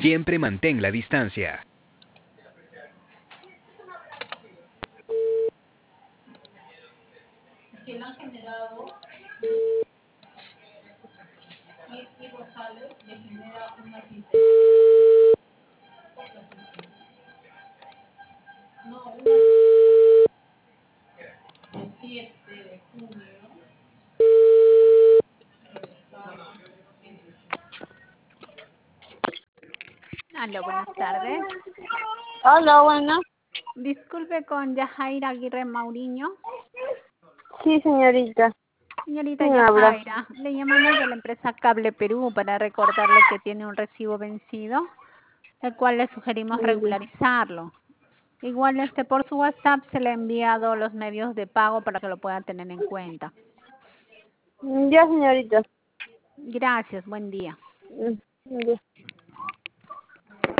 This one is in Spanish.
Siempre mantén la distancia. Aló, buenas tardes. Hola, buenas. Disculpe con Yajaira Aguirre Mauriño. Sí, señorita. Señorita ¿Quién habla? Yajaira, le llamamos de la empresa Cable Perú para recordarle que tiene un recibo vencido, el cual le sugerimos regularizarlo. Igual por su WhatsApp se le ha enviado los medios de pago para que lo pueda tener en cuenta. Ya, señorita. Gracias, buen día. Ya.